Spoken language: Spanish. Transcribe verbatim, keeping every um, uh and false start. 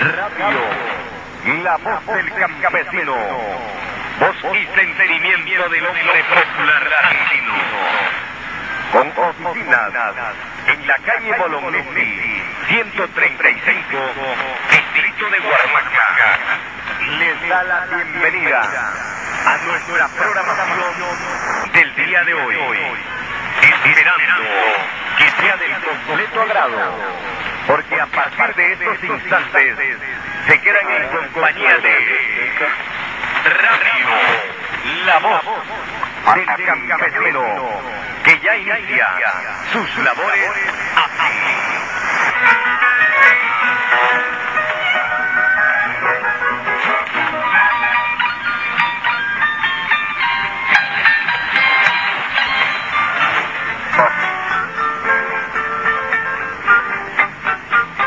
Radio, la voz del campesino, voz y sentimiento del hombre popular andino. Con oficinas en la calle Bolognesi, ciento treinta y cinco, distrito de Guarmaca. Les da la bienvenida a nuestra programación del día de hoy, esperando que sea del completo agrado, porque a partir de estos instantes se quedan en compañía de Radio, la voz del campesino, que ya inicia sus labores así.